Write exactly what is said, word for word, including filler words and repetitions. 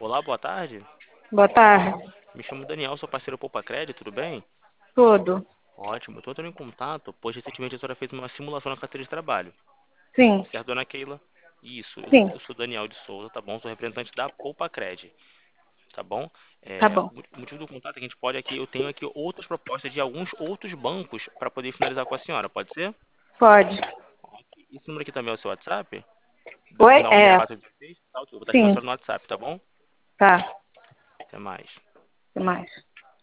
Olá, boa tarde. Boa tarde. Me chamo Daniel, sou parceiro Poupa Crédito, tudo bem? Tudo? Ótimo. Estou entrando em contato, pois recentemente a senhora fez uma simulação na carteira de trabalho. Sim, Certo, dona Keila? Isso, eu sou, sim, eu sou Daniel de Souza, tá bom? Sou representante da Poupa Crédito, tá bom? tá É, bom. o o motivo do contato é que a gente pode aqui, eu tenho aqui outras propostas de alguns outros bancos para poder finalizar com a senhora, pode ser? Pode. Ok. Esse número aqui também é o seu WhatsApp? Do Oi? final É, seis quatro um seis? Tá, ok, eu vou estar chamando a sim, senhora no WhatsApp, tá bom? tá. Até mais. O que mais?